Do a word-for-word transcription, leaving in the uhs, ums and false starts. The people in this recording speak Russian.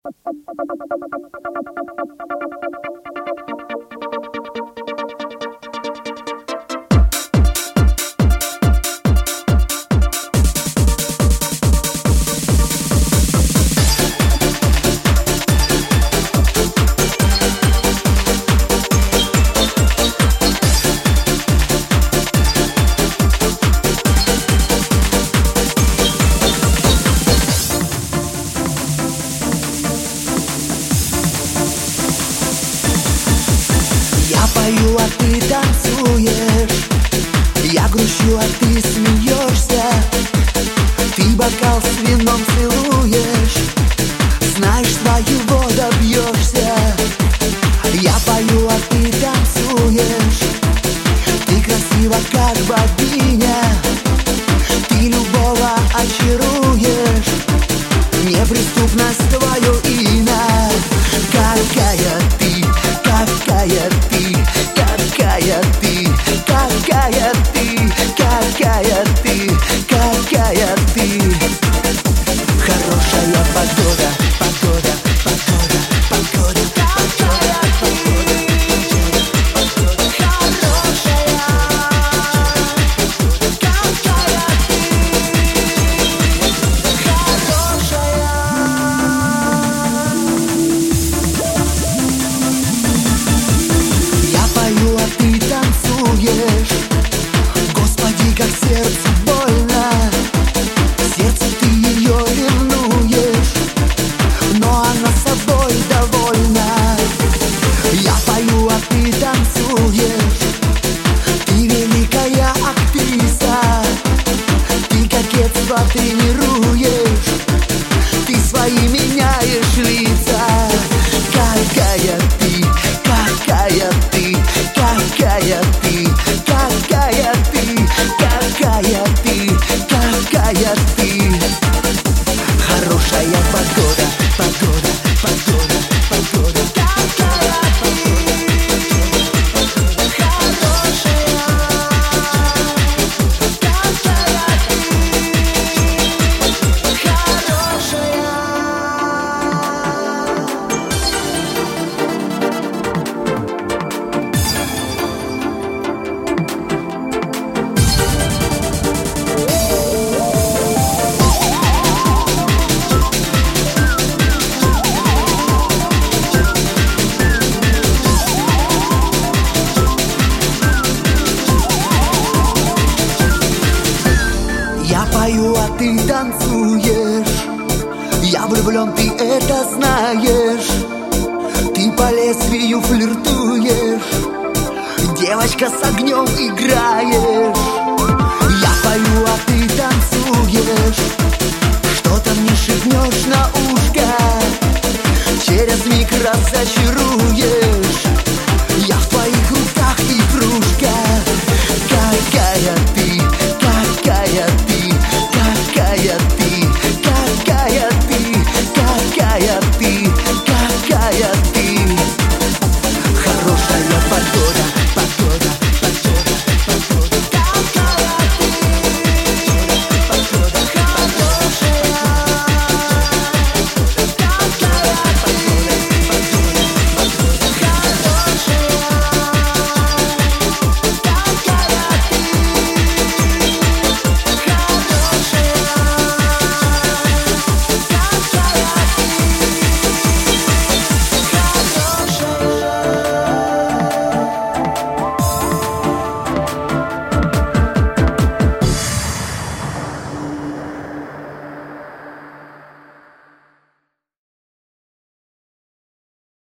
А ты танцуешь, я грущу, а ты смеешься. Ты бокал с вином целуешь, знаешь, своего добьешься. Я пою, а ты танцуешь. Ты красива, как богиня, ты любого очаруешь. Неприступность твое имя. Какая ты, какая ты, какая ты, какая ты, какая ты, какая ты. Хорошая погода, погода, погода, погода, погода, погода, погода, хорошая. Какая ты, хорошая. Я пою, а ты танцуешь. Господи, как сердцу больно. Сердцу ты ее ревнуешь, но она собой довольна. Я пою, а ты танцуешь. Ты великая актриса, ты кокетство тренируешь, ты свои меняешь лица. Какая ты, какая ты, какая ты, какая ты, какая ты, какая ты. Хорошая погода, погода, погода, погода. Какая ты, хорошая. Какая ты, хорошая. Я пою, а ты танцуешь. Я влюблен, ты это знаешь. Ты по лезвию флиртуешь, девочка с огнем играешь. Я пою, а ты танцуешь. Что-то мне шепнешь на ухо.